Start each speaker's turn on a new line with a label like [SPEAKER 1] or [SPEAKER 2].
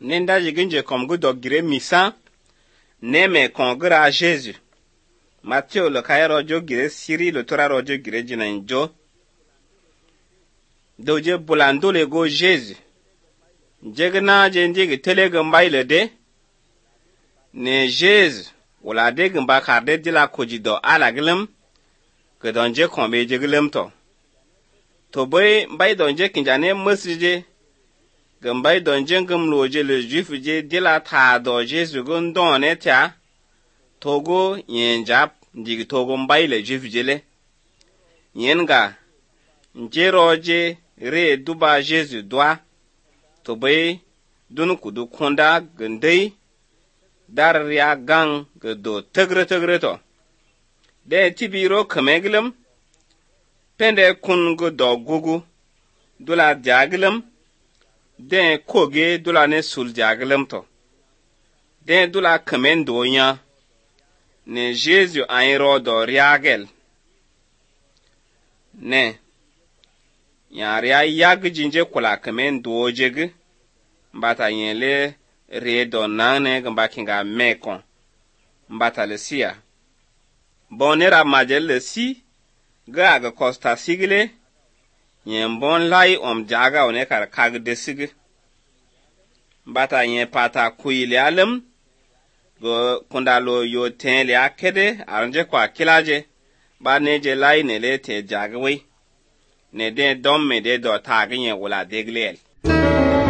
[SPEAKER 1] nenda jiginje komgu dogire misa neme kongra Jésus. Matthieu le kaya rojo gire siri le tora rojo gire jinanjo. Doje bulando le go Jésus. Jegna jenjigi telege mbaile de. Ne Jésus wala de gamba karde dila kojido ala gilem. Ke donje kombe jigilem to. To boy mbay donje kinjane mesije. Gambay donje ngam loje le juif je dila ta do Jésus gon don etia. Togo yen jap njigi togo mbay le juif jele. Yen ga njeroje re duba Jésus doa. To bay dunu kudu konda gendei dar ya gang gedo tegre to. De tibiro kameglem pende kun gedo gugu dula jaglem de koge dula ne sul jaglem to. De dula kamendo nya ne Jésus ayro do riagel ne ya yag jinje kula kamendo jege mbata yele redo nane gamba kinga mekon mbata le sia bonera majel le si ga costa sigile yen bon lai jaga one kar kag de sig mbata yen pata kuile alem go kundalo yo tenle akede aranje kwa kilaje ba neje lai ne le te jagwe ne de dom me de do tagin wala deglel